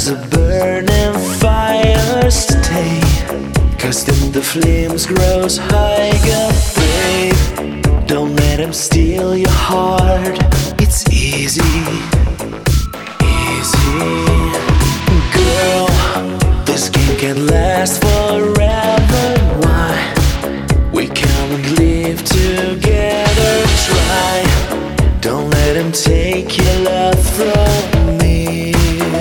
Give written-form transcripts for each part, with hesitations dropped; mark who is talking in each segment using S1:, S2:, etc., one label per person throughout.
S1: a burning fire, stay. Cause then the flames grows higher, babe. Don't let him steal your heart. It's easy, easy. Girl, this game can last forever. Why? We can't live together. Try. Don't let him take your love from me.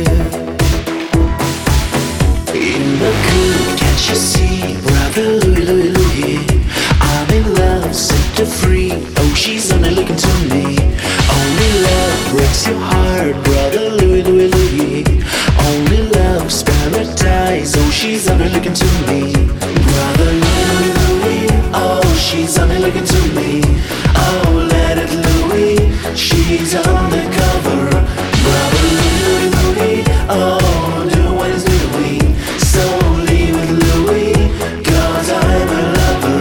S1: In the cool, can't you see, brother Louie, Louie, Louie? I'm in love, set her free. Oh, she's only looking to me. Only love breaks your heart, brother Louie, Louie, Louie. Only love's paradise. Oh, she's only looking to me, brother Louie, Louie. Oh, she's only looking to me. Oh, let it Louie. She's undercover, brother Louie, Louie. Oh, do what he's doing. So leave it Louie, cause I'm a lover.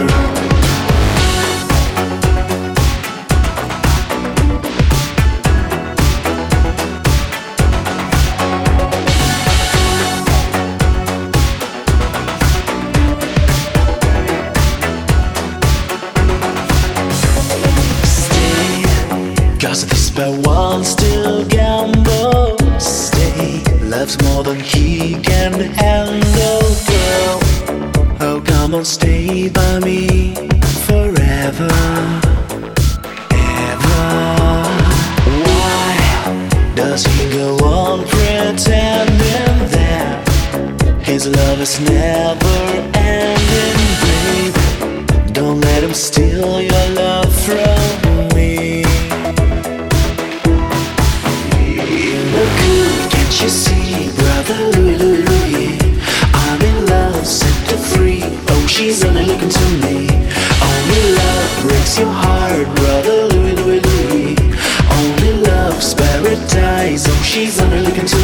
S1: Cause this boy wants to gamble. Stay, loves more than he can handle. Girl, oh come on, stay by me forever, ever. Why does he go on pretending that his love is never ending, babe? Don't let him steal your love from me. Can't you see, brother Louie, Louie, Louie? I'm in love, set her free. Oh, she's only looking to me. Only love breaks your heart, brother Louie, Louie, Louie. Only love's paradise. Oh, she's only looking to